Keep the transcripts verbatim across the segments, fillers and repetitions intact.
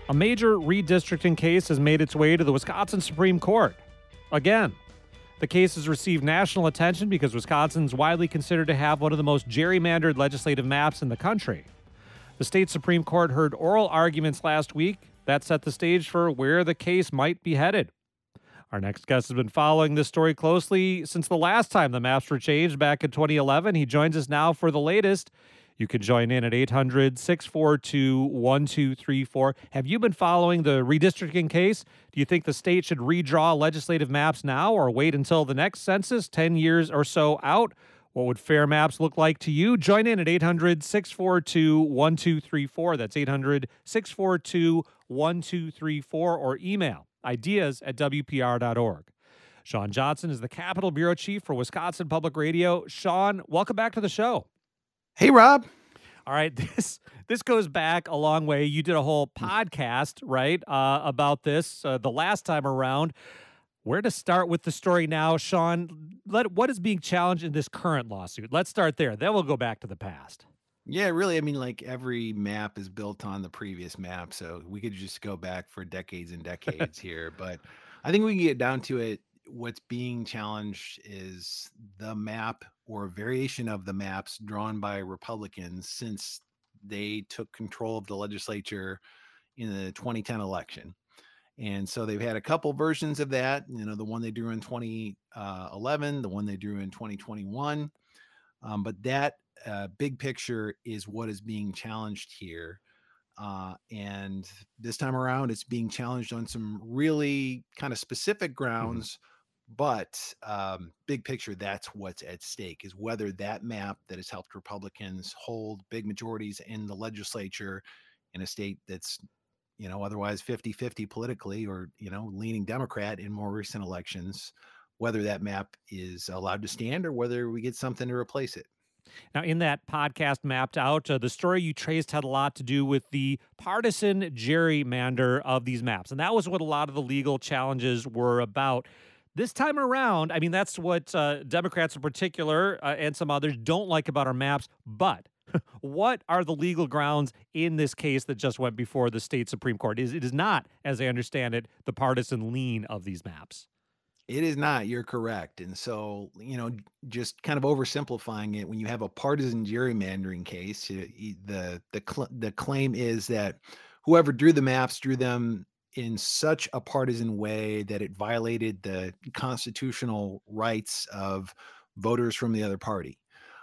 A major redistricting case has made its way to the Wisconsin Supreme Court. Again, the case has received national attention because Wisconsin's widely considered to have one of the most gerrymandered legislative maps in the country. The state Supreme Court heard oral arguments last week that set the stage for where the case might be headed. Our next guest has been following this story closely since the last time the maps were changed back in twenty eleven. He joins us now for the latest. You can join in at eight hundred, six four two, one two three four. Have you been following the redistricting case? Do you think the state should redraw legislative maps now or wait until the next census, ten years or so out? What would fair maps look like to you? Join in at eight hundred, six four two, one two three four. That's eight hundred, six four two, one two three four, or email ideas at W P R dot org. Sean Johnson is the Capitol Bureau Chief for Wisconsin Public Radio. Sean, welcome back to the show. Hey, Rob. All right, this this goes back a long way. You did a whole podcast, right, uh, about this uh, the last time around. Where to start with the story now, Sean? Let, what is being challenged in this current lawsuit? Let's start there. Then we'll go back to the past. Yeah, really. I mean, like every map is built on the previous map, so we could just go back for decades and decades here. But I think we can get down to it. What's being challenged is the map or a variation of the maps drawn by Republicans since they took control of the legislature in the twenty ten election. And so they've had a couple versions of that, you know, the one they drew in twenty eleven, the one they drew in twenty twenty-one. Um, but that uh, big picture is what is being challenged here. Uh, and this time around, it's being challenged on some really kind of specific grounds. Mm-hmm. But um, big picture, that's what's at stake, is whether that map that has helped Republicans hold big majorities in the legislature in a state that's, you know, otherwise fifty-fifty politically, or, you know, leaning Democrat in more recent elections, whether that map is allowed to stand or whether we get something to replace it. Now, in that podcast Mapped Out, uh, the story you traced had a lot to do with the partisan gerrymander of these maps. And that was what a lot of the legal challenges were about. This time around, I mean, that's what uh, Democrats in particular uh, and some others don't like about our maps. But what are the legal grounds in this case that just went before the state Supreme Court? It is not, as I understand it, the partisan lean of these maps. It is not. You're correct. And so, you know, just kind of oversimplifying it, when you have a partisan gerrymandering case, the the the, the claim is that whoever drew the maps drew them in such a partisan way that it violated the constitutional rights of voters from the other party.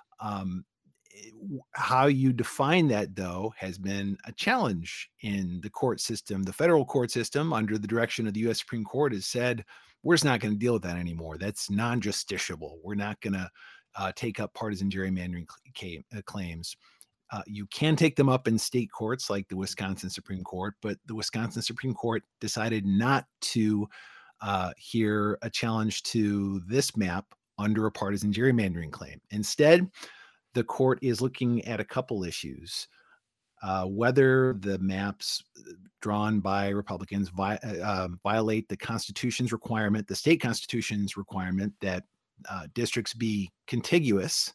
Um, how you define that, though, has been a challenge in the court system. The federal court system, under the direction of the U S Supreme Court, has said, we're just not going to deal with that anymore. That's non-justiciable. We're not going to uh, take up partisan gerrymandering cl- claims. Uh, you can take them up in state courts like the Wisconsin Supreme Court, but the Wisconsin Supreme Court decided not to uh, hear a challenge to this map under a partisan gerrymandering claim. Instead, the court is looking at a couple issues. Uh, whether the maps drawn by Republicans vi- uh, violate the Constitution's requirement, the state Constitution's requirement that uh, districts be contiguous,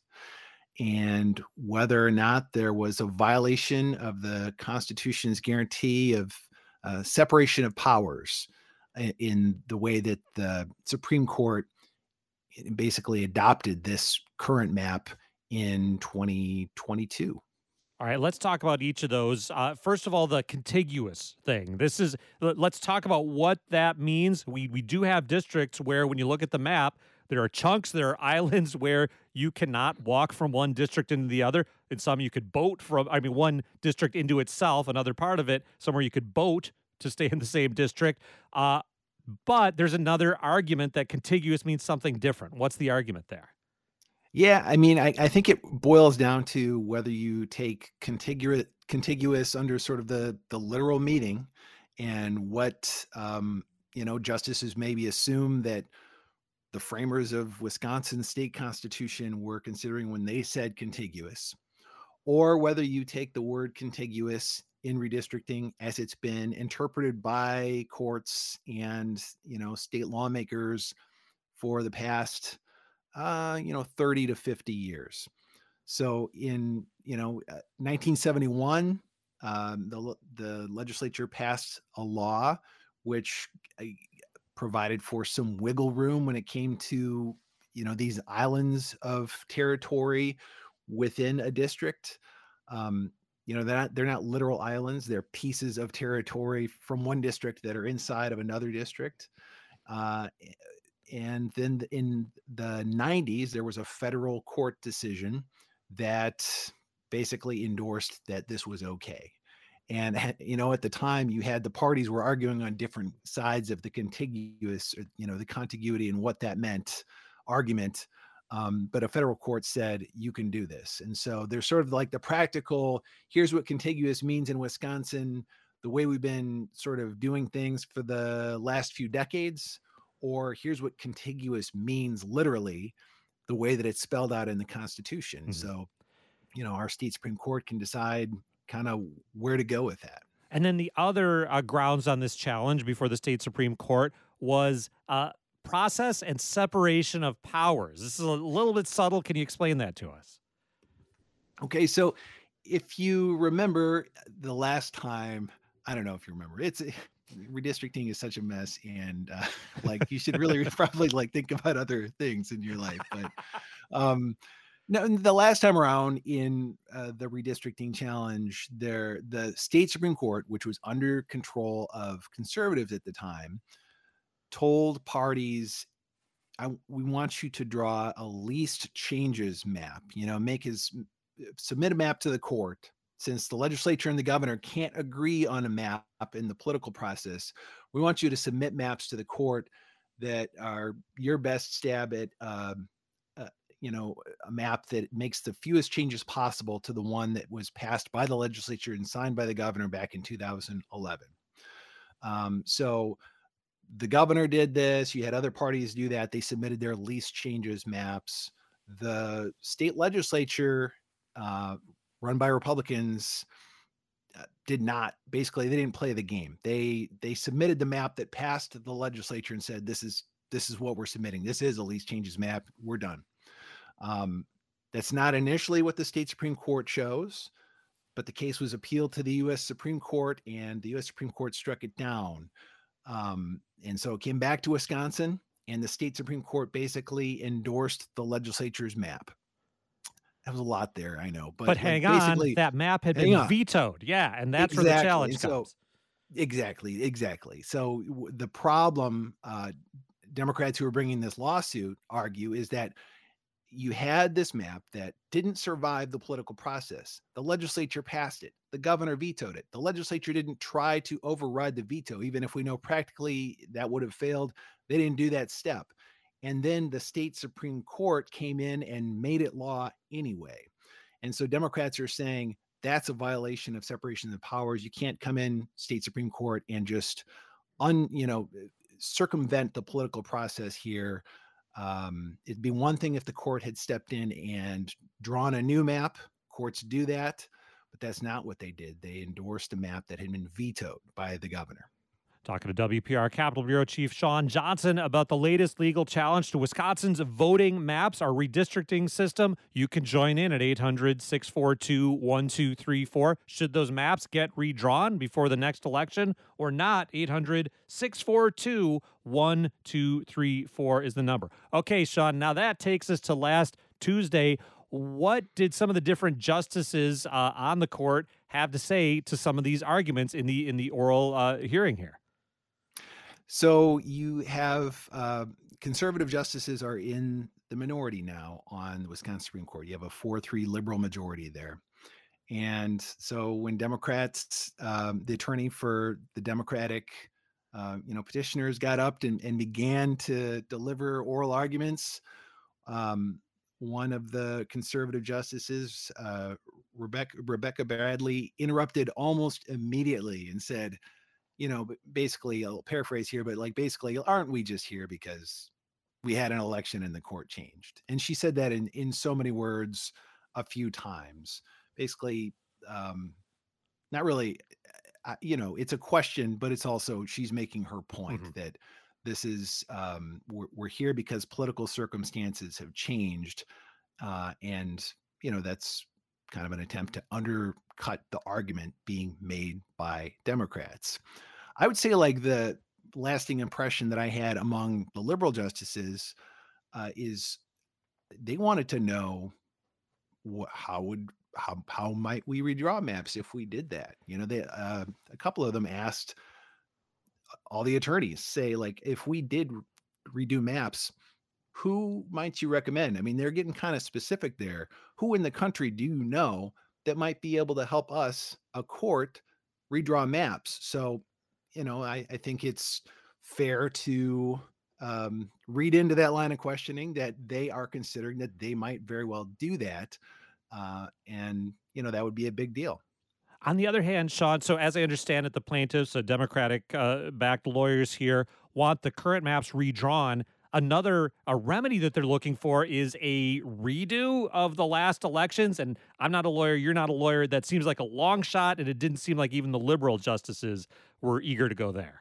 and whether or not there was a violation of the Constitution's guarantee of uh, separation of powers in the way that the Supreme Court basically adopted this current map in twenty twenty-two. All right, let's talk about each of those. Uh, first of all, the contiguous thing. This is, let's talk about what that means. We we do have districts where, when you look at the map, there are chunks, there are islands where you cannot walk from one district into the other. In some, you could boat from, I mean, one district into itself, another part of it, somewhere you could boat to stay in the same district. Uh, but there's another argument that contiguous means something different. What's the argument there? Yeah, I mean, I, I think it boils down to whether you take contiguous contiguous under sort of the the literal meaning, and what um, you know, justices maybe assume that the framers of Wisconsin state constitution were considering when they said contiguous, or whether you take the word contiguous in redistricting as it's been interpreted by courts and, you know, state lawmakers for the past uh, you know, thirty to fifty years. So in, you know, uh, nineteen seventy-one, um, the le- the legislature passed a law which uh, provided for some wiggle room when it came to, you know, these islands of territory within a district. Um, you know, they're not they're not literal islands; they're pieces of territory from one district that are inside of another district. Uh, and then in the nineties, there was a federal court decision that basically endorsed that this was okay. And you know, at the time, you had the parties were arguing on different sides of the contiguous, you know, the contiguity and what that meant argument. Um, but a federal court said you can do this, and so there's sort of like the practical. Here's what contiguous means in Wisconsin, the way we've been sort of doing things for the last few decades, or here's what contiguous means literally, the way that it's spelled out in the Constitution. Mm-hmm. So, you know, our state Supreme Court can decide kind of where to go with that. And then the other uh, grounds on this challenge before the state Supreme Court was uh, process and separation of powers. This is a little bit subtle. Can you explain that to us? Okay, so if you remember the last time, I don't know if you remember, it's redistricting is such a mess, and uh, like you should really probably like think about other things in your life. But um, no, the last time around in uh, the redistricting challenge, there the state Supreme Court, which was under control of conservatives at the time, told parties, I, we want you to draw a least changes map, you know, make his submit a map to the court. Since the legislature and the governor can't agree on a map in the political process, we want you to submit maps to the court that are your best stab at, uh, uh, you know, a map that makes the fewest changes possible to the one that was passed by the legislature and signed by the governor back in two thousand eleven. Um, so the governor did this. You had other parties do that. They submitted their least changes maps. The state legislature, uh, run by Republicans, uh, did not, basically, they didn't play the game. They they submitted the map that passed the legislature and said, this is this is what we're submitting. This is a least changes map. We're done. Um, that's not initially what the state Supreme Court chose, but the case was appealed to the U S Supreme Court, and the U S Supreme Court struck it down. Um, and so it came back to Wisconsin, and the state Supreme Court basically endorsed the legislature's map. That was a lot there, I know. But, but hang like on, that map had been on. vetoed. Yeah, and that's exactly. where the challenge so, comes. Exactly, exactly. So w- the problem uh, Democrats who are bringing this lawsuit argue is that you had this map that didn't survive the political process. The legislature passed it. The governor vetoed it. The legislature didn't try to override the veto, even if we know practically that would have failed. They didn't do that step. And then the state Supreme Court came in and made it law anyway. And so Democrats are saying that's a violation of separation of powers. You can't come in state Supreme Court and just un, you know, circumvent the political process here. Um, it'd be one thing if the court had stepped in and drawn a new map. Courts do that, but that's not what they did. They endorsed a map that had been vetoed by the governor. Talking to W P R Capitol Bureau Chief Shawn Johnson about the latest legal challenge to Wisconsin's voting maps, our redistricting system. You can join in at eight hundred, six four two, one two three four. Should those maps get redrawn before the next election or not? eight hundred, six four two, one two three four is the number. Okay, Shawn, now that takes us to last Tuesday. What did some of the different justices uh, on the court have to say to some of these arguments in the in the oral uh, hearing here? So you have uh, conservative justices are in the minority now on the Wisconsin Supreme Court. You have a four three liberal majority there. And so when Democrats, um, the attorney for the Democratic, uh, you know, petitioners got up and, and began to deliver oral arguments, um, one of the conservative justices, uh, Rebecca, Rebecca Bradley, interrupted almost immediately and said, you know, basically, I'll paraphrase here, but like basically, aren't we just here because we had an election and the court changed? And she said that in, in so many words a few times. Basically, um, not really, uh, you know, it's a question, but it's also, she's making her point mm-hmm. that this is, um, we're, we're here because political circumstances have changed. Uh, and, you know, that's, kind of an attempt to undercut the argument being made by Democrats. I would say, like, the lasting impression that I had among the liberal justices uh, is they wanted to know what, how would how how might we redraw maps if we did that? You know, they uh, a couple of them asked all the attorneys, say, like, if we did redo maps, who might you recommend? I mean, they're getting kind of specific there. Who in the country do you know that might be able to help us, a court, redraw maps? So, you know, I, I think it's fair to um, read into that line of questioning that they are considering that they might very well do that. Uh, and, you know, that would be a big deal. On the other hand, Sean, so as I understand it, the plaintiffs, uh, Democratic uh, backed lawyers here, want the current maps redrawn. Another a remedy that they're looking for is a redo of the last elections. And I'm not a lawyer, you're not a lawyer. That seems like a long shot, and it didn't seem like even the liberal justices were eager to go there.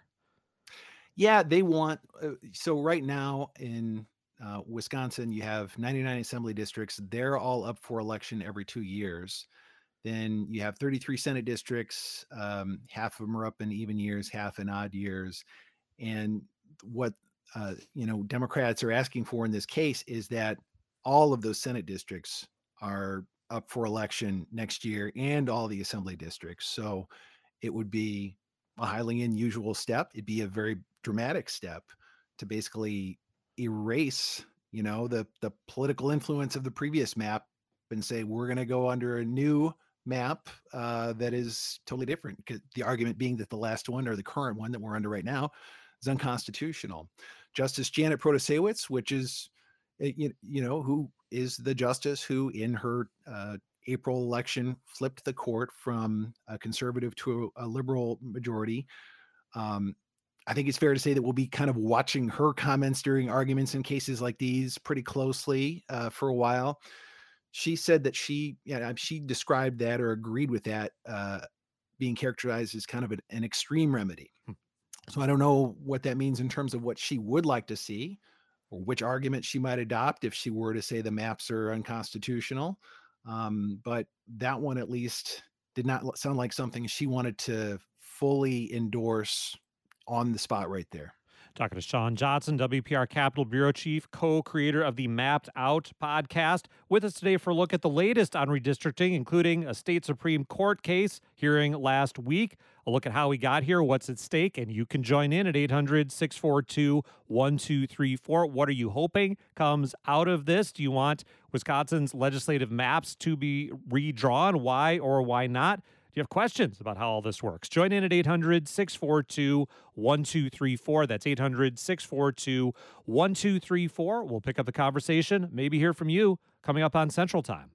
Yeah, they want. Uh, so right now in uh, Wisconsin, you have ninety-nine assembly districts. They're all up for election every two years. Then you have thirty-three Senate districts. Um, half of them are up in even years, half in odd years. And what uh, you know Democrats are asking for in this case is that all of those Senate districts are up for election next year, and all the assembly districts. So it would be a highly unusual step. It'd be a very dramatic step to basically erase, you know, the the political influence of the previous map and say we're going to go under a new map uh, that is totally different. 'Cause the argument being that the last one, or the current one that we're under right now, is unconstitutional. Justice Janet Protasewicz, which is uh, you, you know who is the justice who in her uh, April election flipped the court from a conservative to a, a liberal majority. Um, I think it's fair to say that we'll be kind of watching her comments during arguments in cases like these pretty closely uh, for a while. She said that she, yeah, she described that or agreed with that uh, being characterized as kind of an, an extreme remedy. So I don't know what that means in terms of what she would like to see, or which argument she might adopt if she were to say the maps are unconstitutional. Um, but that one at least did not sound like something she wanted to fully endorse on the spot right there. Talking to Sean Johnson, W P R Capitol Bureau Chief, co-creator of the Mapped Out podcast, with us today for a look at the latest on redistricting, including a state Supreme Court case hearing last week, a look at how we got here, what's at stake, and you can join in at eight hundred, six four two, one two three four. What are you hoping comes out of this? Do you want Wisconsin's legislative maps to be redrawn? Why or why not? Do you have questions about how all this works? Join in at eight hundred, six four two, one two three four. That's eight hundred, six four two, one two three four. We'll pick up the conversation, maybe hear from you coming up on Central Time.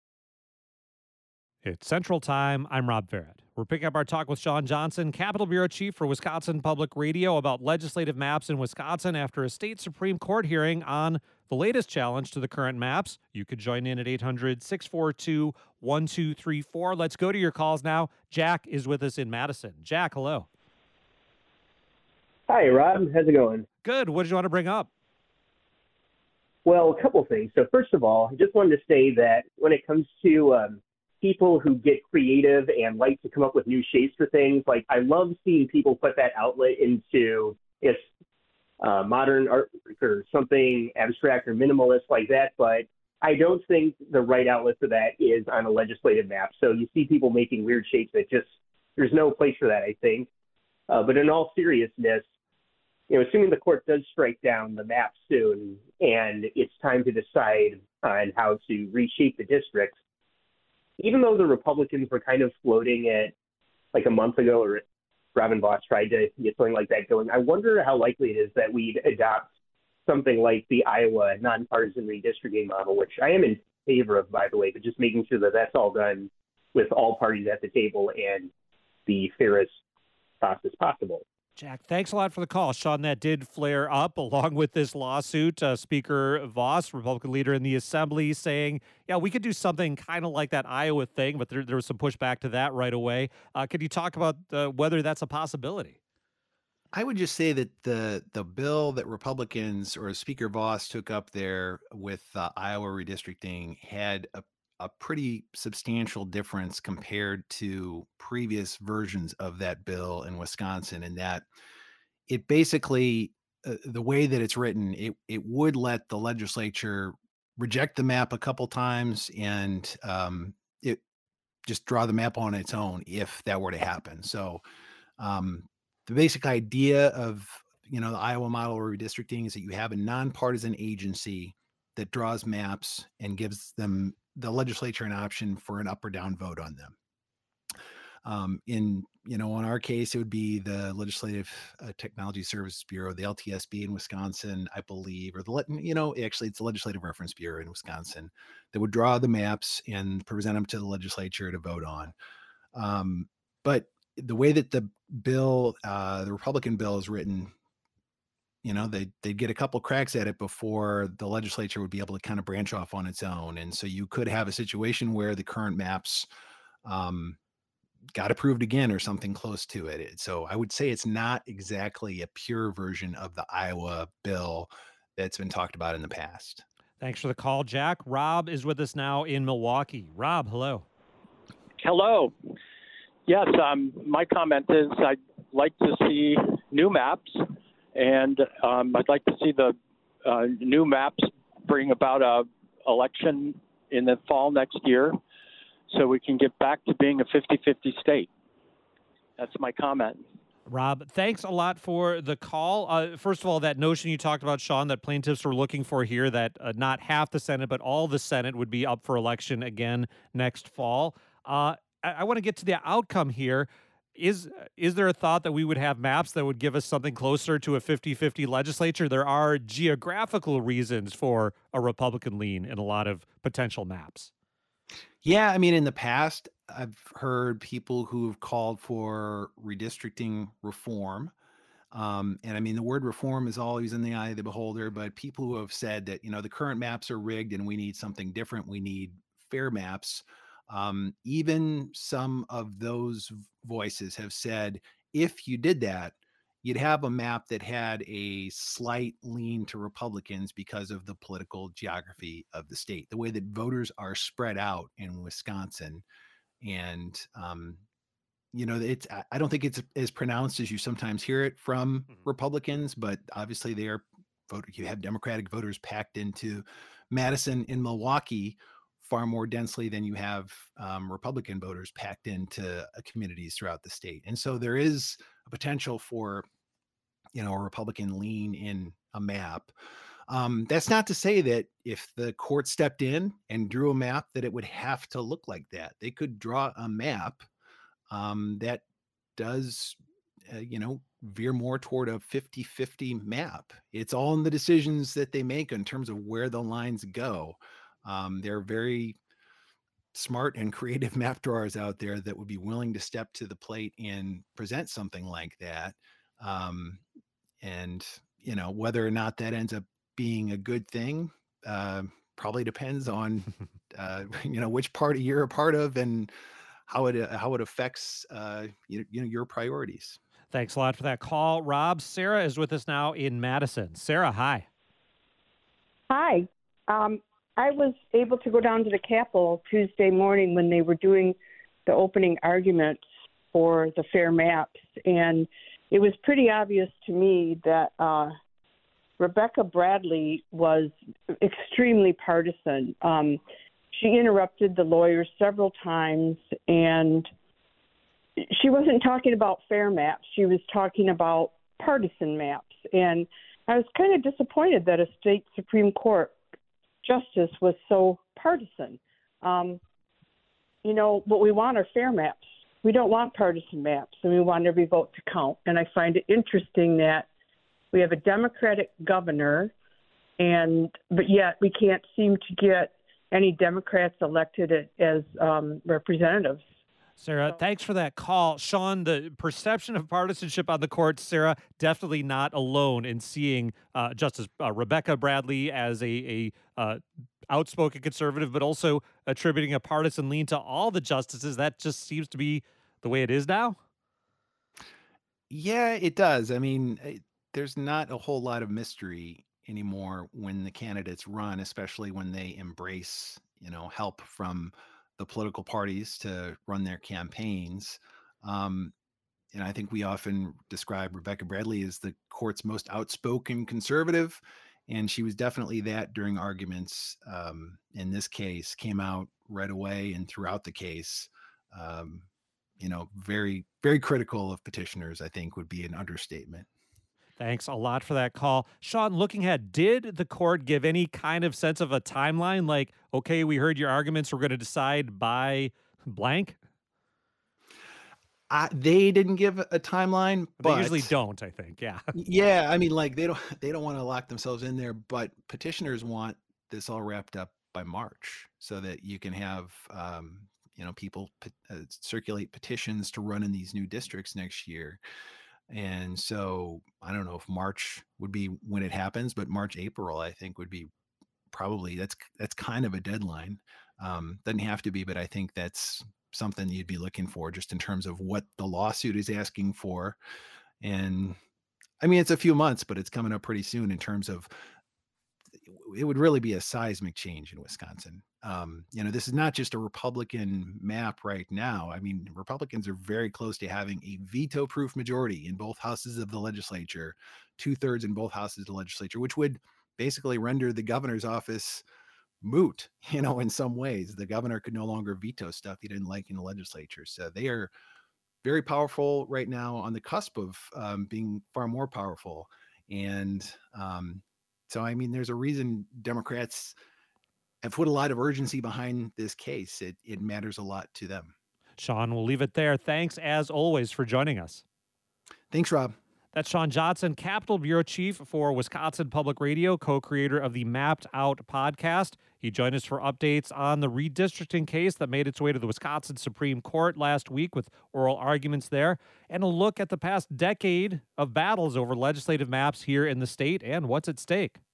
It's Central Time. I'm Rob Farrett. We're picking up our talk with Sean Johnson, Capitol Bureau Chief for Wisconsin Public Radio, about legislative maps in Wisconsin after a state Supreme Court hearing on the latest challenge to the current maps. You could join in at eight hundred, six four two, one two three four. Let's go to your calls now. Jack is with us in Madison. Jack, hello. Hi, Rob. How's it going? Good. What did you want to bring up? Well, a couple things. So first of all, I just wanted to say that when it comes to um, people who get creative and like to come up with new shapes for things, like I love seeing people put that outlet into if uh, modern art or something abstract or minimalist like that. But I don't think the right outlet for that is on a legislative map. So you see people making weird shapes that just, there's no place for that, I think. Uh, but in all seriousness, you know, assuming the court does strike down the map soon and it's time to decide on how to reshape the districts, even though the Republicans were kind of floating it like a month ago, or Robin Voss tried to get something like that going, I wonder how likely it is that we'd adopt something like the Iowa nonpartisan redistricting model, which I am in favor of, by the way, but just making sure that that's all done with all parties at the table and the fairest process possible. Jack, thanks a lot for the call. Sean, that did flare up along with this lawsuit. Uh, Speaker Voss, Republican leader in the Assembly, saying, yeah, we could do something kind of like that Iowa thing, but there, there was some pushback to that right away. Uh, could you talk about uh, whether that's a possibility? I would just say that the the bill that Republicans or Speaker Voss took up there with uh, Iowa redistricting had a, a pretty substantial difference compared to previous versions of that bill in Wisconsin, in that it basically, uh, the way that it's written, it it would let the legislature reject the map a couple times and um, it just draw the map on its own if that were to happen. So um, the basic idea of, you know, the Iowa model redistricting is that you have a nonpartisan agency that draws maps and gives them the legislature an option for an up or down vote on them. Um, in, you know, in our case, it would be the Legislative uh, Technology Services Bureau, the L T S B in Wisconsin, I believe, or the, le- you know, actually it's the Legislative Reference Bureau in Wisconsin that would draw the maps and present them to the legislature to vote on. Um, but the way that the bill, uh, the Republican bill is written, you know, they they'd get a couple cracks at it before the legislature would be able to kind of branch off on its own. And so you could have a situation where the current maps um, got approved again or something close to it. It- So I would say it's not exactly a pure version of the Iowa bill that's been talked about in the past. Thanks for the call, Jack. Rob is with us now in Milwaukee. Rob, hello. Hello. Yes, um, my comment is I'd like to see new maps, and um, I'd like to see the uh, new maps bring about a election in the fall next year so we can get back to being a fifty-fifty state. That's my comment. Rob, thanks a lot for the call. Uh, first of all, that notion you talked about, Sean, that plaintiffs were looking for here, that uh, not half the Senate, but all the Senate would be up for election again next fall. Uh, I, I want to get to the outcome here. Is is there a thought that we would have maps that would give us something closer to a fifty-fifty legislature? There are geographical reasons for a Republican lean in a lot of potential maps. Yeah, I mean, in the past, I've heard people who've called for redistricting reform. Um, and I mean, the word reform is always in the eye of the beholder, but people who have said that, you know, the current maps are rigged and we need something different, we need fair maps. Um, even some of those v- voices have said, if you did that, you'd have a map that had a slight lean to Republicans because of the political geography of the state, the way that voters are spread out in Wisconsin. And, um, you know, it's, I I don't think it's as pronounced as you sometimes hear it from Mhm. Republicans, but obviously they are voter, you have Democratic voters packed into Madison and Milwaukee far more densely than you have um, Republican voters packed into uh, communities throughout the state. And so there is a potential for, you know, a Republican lean in a map. Um, that's not to say that if the court stepped in and drew a map that it would have to look like that. They could draw a map um, that does, uh, you know, veer more toward a fifty-fifty map. It's all in the decisions that they make in terms of where the lines go. Um, they're very smart and creative map drawers out there that would be willing to step to the plate and present something like that. Um, and, you know, whether or not that ends up being a good thing uh, probably depends on, uh, you know, which party you're a part of and how it uh, how it affects uh, you, you know, your priorities. Thanks a lot for that call, Rob. Sarah is with us now in Madison. Sarah, hi. Hi. Um, I was able to go down to the Capitol Tuesday morning when they were doing the opening arguments for the fair maps, and it was pretty obvious to me that uh, Rebecca Bradley was extremely partisan. Um, she interrupted the lawyers several times, and she wasn't talking about fair maps. She was talking about partisan maps. And I was kind of disappointed that a state Supreme Court justice was so partisan. Um, you know, what we want are fair maps. We don't want partisan maps, and we want every vote to count. And I find it interesting that we have a Democratic governor, and but yet we can't seem to get any Democrats elected as um, representatives. Sarah, thanks for that call. Sean, the perception of partisanship on the court, Sarah, definitely not alone in seeing uh, Justice uh, Rebecca Bradley as a, a uh, outspoken conservative, but also attributing a partisan lean to all the justices. That just seems to be the way it is now. Yeah, it does. I mean, eh, there's not a whole lot of mystery anymore when the candidates run, especially when they embrace, you know, help from the political parties to run their campaigns. Um, and I think we often describe Rebecca Bradley as the court's most outspoken conservative, and she was definitely that during arguments. Um, in this case, came out right away and throughout the case. Um, you know, very, very critical of petitioners, I think would be an understatement. Thanks a lot for that call. Sean, looking ahead, did the court give any kind of sense of a timeline? Like, okay, we heard your arguments, we're going to decide by blank? I, they didn't give a timeline, but they usually don't, I think. Yeah. Yeah. I mean, like they don't, they don't want to lock themselves in there, but petitioners want this all wrapped up by March so that you can have, um, you know, people uh, circulate petitions to run in these new districts next year. And so I don't know if March would be when it happens, but March, April, I think would be probably that's that's kind of a deadline. Um, doesn't have to be, but I think that's something you'd be looking for just in terms of what the lawsuit is asking for. And I mean, it's a few months, but it's coming up pretty soon in terms of it would really be a seismic change in Wisconsin. Um, you know, this is not just a Republican map right now. I mean, Republicans are very close to having a veto-proof majority in both houses of the legislature, two-thirds in both houses of the legislature, which would basically render the governor's office moot, you know, in some ways. The governor could no longer veto stuff he didn't like in the legislature. So they are very powerful right now, on the cusp of um, being far more powerful. And um, so, I mean, there's a reason Democrats have put a lot of urgency behind this case. It, it matters a lot to them. Sean, we'll leave it there. Thanks, as always, for joining us. Thanks, Rob. That's Sean Johnson, Capitol Bureau Chief for Wisconsin Public Radio, co-creator of the Mapped Out podcast. He joined us for updates on the redistricting case that made its way to the Wisconsin Supreme Court last week with oral arguments there, and a look at the past decade of battles over legislative maps here in the state and what's at stake.